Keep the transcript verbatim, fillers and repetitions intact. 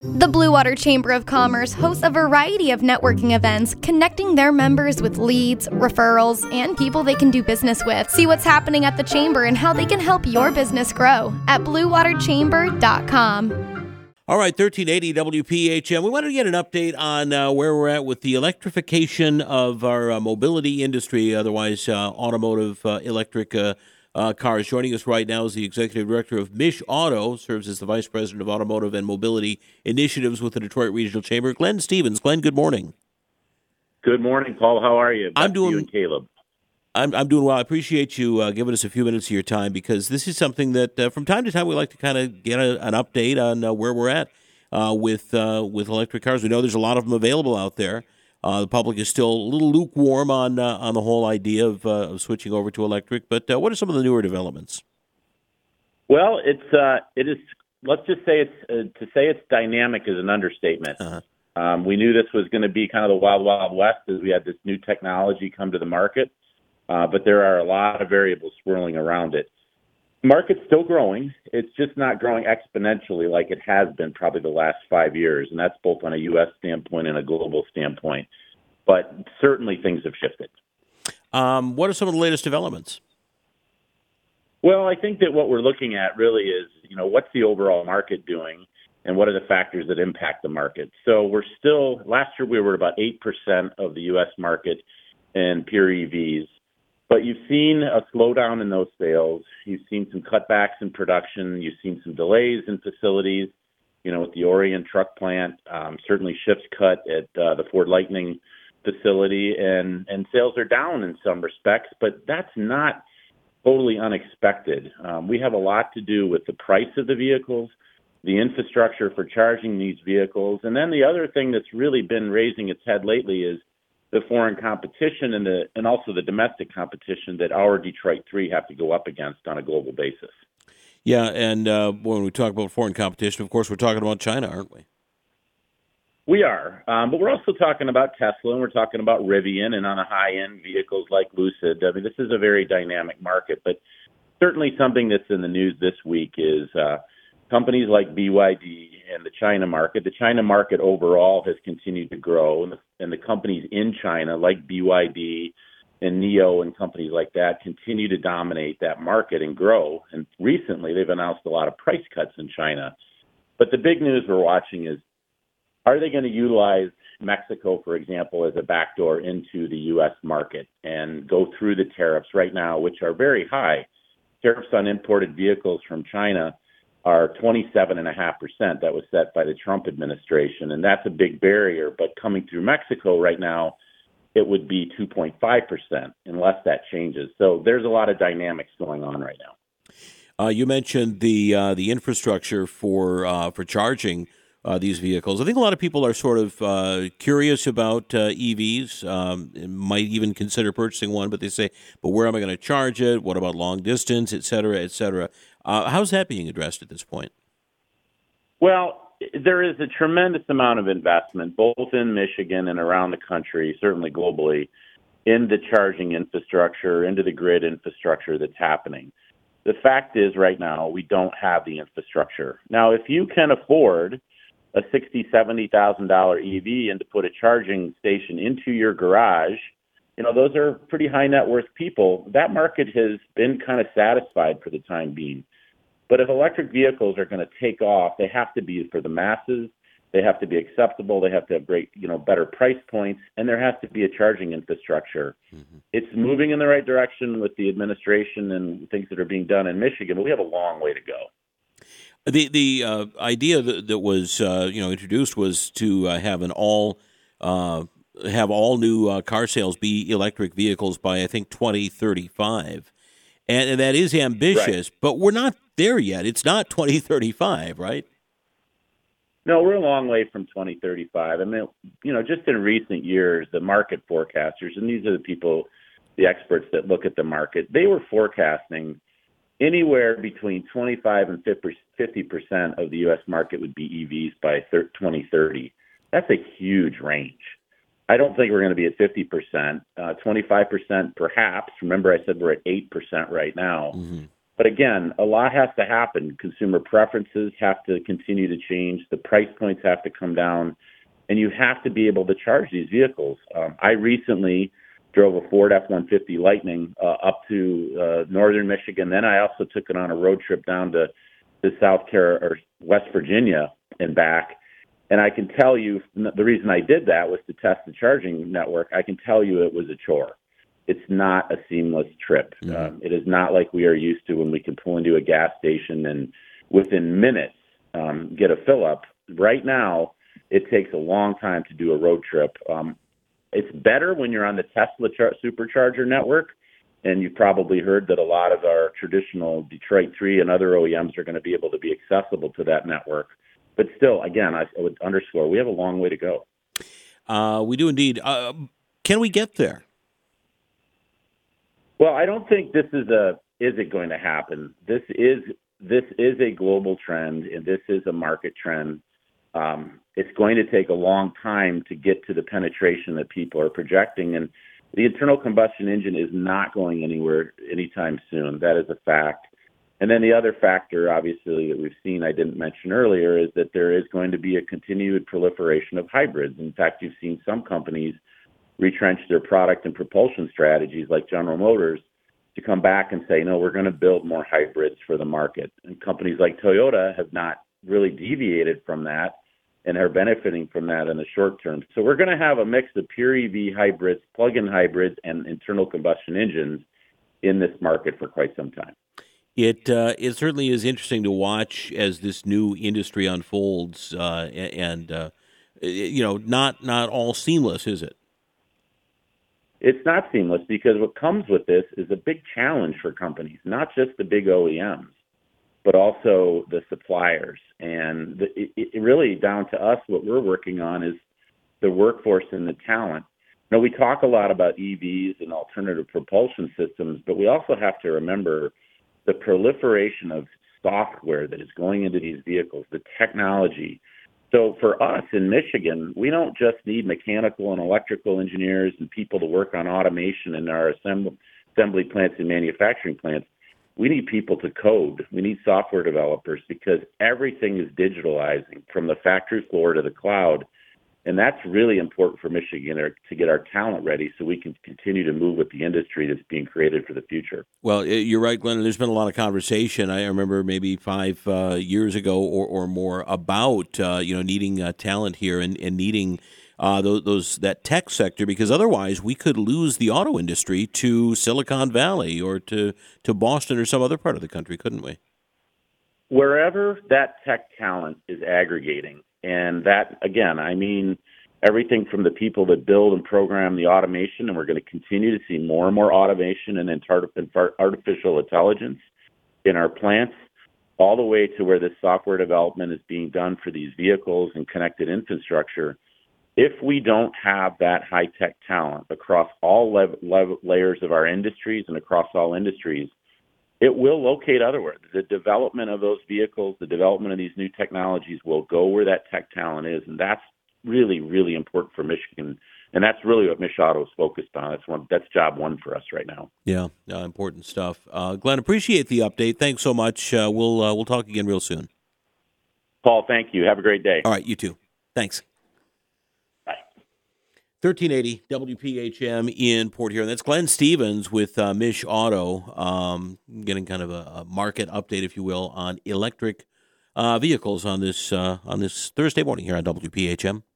The Blue Water Chamber of Commerce hosts a variety of networking events, connecting their members with leads, referrals, and people they can do business with. See what's happening at the Chamber and how they can help your business grow at blue water chamber dot com. All right, thirteen eighty W P H M. We wanted to get an update on uh, where we're at with the electrification of our uh, mobility industry, otherwise uh, automotive uh, electric uh, uh, cars. Joining us right now is the Executive Director of Mish Auto, serves as the Vice President of Automotive and Mobility Initiatives with the Detroit Regional Chamber, Glenn Stevens. Glenn, good morning. Good morning, Paul. How are you? Back I'm doing. To you and Caleb. I'm, I'm doing well. I appreciate you uh, giving us a few minutes of your time, because this is something that uh, from time to time we like to kind of get a, an update on uh, where we're at uh, with uh, with electric cars. We know there's a lot of them available out there. Uh, the public is still a little lukewarm on uh, on the whole idea of, uh, of switching over to electric. But uh, what are some of the newer developments? Well, it's uh, it is. Let's just say it's uh, to say it's dynamic is an understatement. Uh-huh. Um, we knew this was going to be kind of the wild, wild west as we had this new technology come to the market. Uh, but there are a lot of variables swirling around it. The market's still growing. It's just not growing exponentially like it has been probably the last five years, and that's both on a U S standpoint and a global standpoint. But certainly things have shifted. Um, what are some of the latest developments? Well, I think that what we're looking at really is, you know, what's the overall market doing and what are the factors that impact the market? So we're still, last year we were at about eight percent of the U S market in pure E Vs. But you've seen a slowdown in those sales. You've seen some cutbacks in production. You've seen some delays in facilities, you know, with the Orion truck plant, um, certainly shifts cut at uh, the Ford Lightning facility, and, and sales are down in some respects, but that's not totally unexpected. Um, we have a lot to do with the price of the vehicles, the infrastructure for charging these vehicles, and then the other thing that's really been raising its head lately is the foreign competition and the and also the domestic competition that our Detroit three have to go up against on a global basis. Yeah, and uh, when we talk about foreign competition, of course, we're talking about China, aren't we? We are, um, but we're also talking about Tesla, and we're talking about Rivian, and on a high-end vehicles like Lucid. I mean, this is a very dynamic market, but certainly something that's in the news this week is uh, companies like B Y D and the China market. The China market overall has continued to grow, and the, and the companies in China like B Y D and N I O and companies like that continue to dominate that market and grow. And recently they've announced a lot of price cuts in China. But the big news we're watching is, are they going to utilize Mexico, for example, as a backdoor into the U S market and go through the tariffs right now, which are very high? Tariffs on imported vehicles from China are twenty-seven point five percent. That was set by the Trump administration, and that's a big barrier. But coming through Mexico right now, it would be two point five percent unless that changes. So there's a lot of dynamics going on right now. Uh, you mentioned the uh, the infrastructure for uh, for charging uh, these vehicles. I think a lot of people are sort of uh, curious about uh, E Vs, um, might even consider purchasing one, but they say, but where am I going to charge it? What about long distance, et cetera, et cetera? Uh, how's that being addressed at this point? Well, there is a tremendous amount of investment, both in Michigan and around the country, certainly globally, in the charging infrastructure, into the grid infrastructure that's happening. The fact is right now we don't have the infrastructure. Now, if you can afford a sixty thousand dollars, seventy thousand dollars E V and to put a charging station into your garage, you know, those are pretty high net worth people. That market has been kind of satisfied for the time being. But if electric vehicles are going to take off, they have to be for the masses. They have to be acceptable. They have to have great, you know, better price points, and there has to be a charging infrastructure. Mm-hmm. It's moving in the right direction with the administration and things that are being done in Michigan, but we have a long way to go. The the uh, idea that, that was uh, you know introduced was to uh, have an all uh, have all new uh, car sales be electric vehicles by I think twenty thirty-five, and, and that is ambitious, right. But we're not there yet. It's not twenty thirty-five, right? No, we're a long way from twenty thirty-five. I mean, you know, just in recent years, the market forecasters, and these are the people, the experts that look at the market, they were forecasting anywhere between twenty-five and fifty percent of the U S market would be E Vs by twenty thirty. That's a huge range. I don't think we're going to be at fifty percent, uh, twenty-five percent perhaps. Remember, I said we're at eight percent right now. Mm-hmm. But again, a lot has to happen. Consumer preferences have to continue to change. The price points have to come down, and you have to be able to charge these vehicles. Um, I recently drove a Ford F one fifty Lightning uh, up to uh, northern Michigan. Then I also took it on a road trip down to, to South Carolina or West Virginia and back. And I can tell you the reason I did that was to test the charging network. I can tell you it was a chore. It's not a seamless trip. Mm-hmm. Um, it is not like we are used to when we can pull into a gas station and within minutes um, get a fill up. Right now, it takes a long time to do a road trip. Um, it's better when you're on the Tesla char- supercharger network, and you've probably heard that a lot of our traditional Detroit three and other O E Ms are going to be able to be accessible to that network. But still, again, I, I would underscore, we have a long way to go. Uh, we do indeed. Uh, can we get there? Well, I don't think this is a, is it going to happen? This is, this is a global trend, and this is a market trend. Um, it's going to take a long time to get to the penetration that people are projecting, and the internal combustion engine is not going anywhere anytime soon. That is a fact. And then the other factor, obviously, that we've seen, I didn't mention earlier, is that there is going to be a continued proliferation of hybrids. In fact, you've seen some companies retrench their product and propulsion strategies, like General Motors, to come back and say, no, we're going to build more hybrids for the market. And companies like Toyota have not really deviated from that and are benefiting from that in the short term. So we're going to have a mix of pure E V hybrids, plug-in hybrids, and internal combustion engines in this market for quite some time. It uh, it certainly is interesting to watch as this new industry unfolds, uh, and uh, you know, not not all seamless, is it? It's not seamless because what comes with this is a big challenge for companies, not just the big O E Ms, but also the suppliers. And the, it, it really down to us, what we're working on is the workforce and the talent. Now, we talk a lot about E Vs and alternative propulsion systems, but we also have to remember the proliferation of software that is going into these vehicles, the technology. So for us in Michigan, we don't just need mechanical and electrical engineers and people to work on automation in our assembly, assembly plants and manufacturing plants. We need people to code. We need software developers because everything is digitalizing from the factory floor to the cloud. And that's really important for Michigan to get our talent ready so we can continue to move with the industry that's being created for the future. Well, you're right, Glenn. There's been a lot of conversation. I remember maybe five uh, years ago or, or more about uh, you know needing uh, talent here and, and needing uh, those, those that tech sector, because otherwise we could lose the auto industry to Silicon Valley or to, to Boston or some other part of the country, couldn't we? Wherever that tech talent is aggregating. And that, again, I mean everything from the people that build and program the automation, and we're going to continue to see more and more automation and artificial intelligence in our plants, all the way to where this software development is being done for these vehicles and connected infrastructure. If we don't have that high-tech talent across all lev- lev- layers of our industries and across all industries, it will locate otherwhere. The development of those vehicles, the development of these new technologies will go where that tech talent is, and that's really, really important for Michigan. And that's really what Mich Auto is focused on. That's one. That's job one for us right now. Yeah, uh, important stuff. Uh, Glenn, appreciate the update. Thanks so much. Uh, we'll uh, we'll talk again real soon. Paul, thank you. Have a great day. All right, you too. Thanks. thirteen eighty W P H M in Port Huron. That's Glenn Stevens with uh, Mich Auto, um, getting kind of a, a market update, if you will, on electric uh, vehicles on this uh, on this Thursday morning here on W P H M.